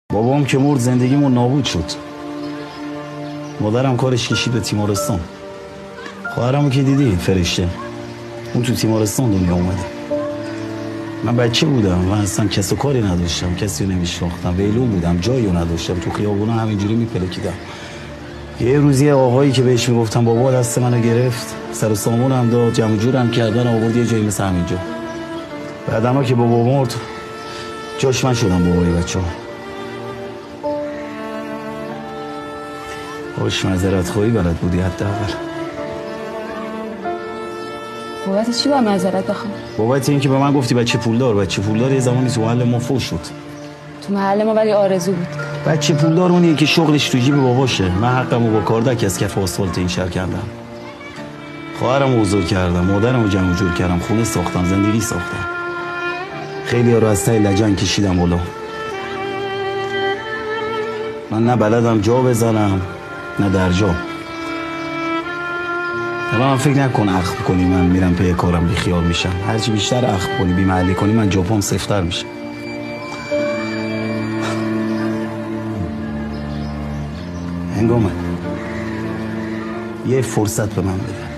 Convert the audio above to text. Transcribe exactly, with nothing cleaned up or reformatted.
بابام که مرد زندگیمون نابود شد. مادرم کارش کشید به تیمارستان. خواهرمو که دیدی فرشته، اون تو تیمارستان دنیا اومده. من بچه بودم، من اصلا کس و کاری نداشتم، کسی رو نمیشناختم، ویلون بودم، جایی رو نداشتم، تو خیابونا همینجوری میپلکیدم. یه روزی آقایی که بهش میگفتم بابا دست منو گرفت، سر و سامونم داد، جمع جورم کردن آورد یه جایی مثل همینجا. بعدما که بابا مرد جاش من شدم بابای بچه‌ها. باش معذرت خواهی بلد بودی حداقل. بابت چی باید معذرت بخوام؟ بابت این که به من گفتی بچه پولدار. بچه پولدار یه زمانی تو محل ما فوش شد. تو محل ما ولی آرزو بود. بچه پولدار اونیه که شغلش تو جیب باباشه. من حقمو با کاردک از کف آسفالت این شهر کردم. خواهرمو بزرگ کردم، مادرمو جمع جور کردم، خونه ساختم، زندگی ساختم. خیلی ها رو از ته لجن کشیدم بالا. من نه بلدم جا بزنم نه در جا. الان فکر نکن اخم کنی من میرم پی کارم بی خیال میشم. هرچی بیشتر اخم کنی بی محلی کنی من جاپام سفتر میشه. هنگامه یه فرصت به من بده.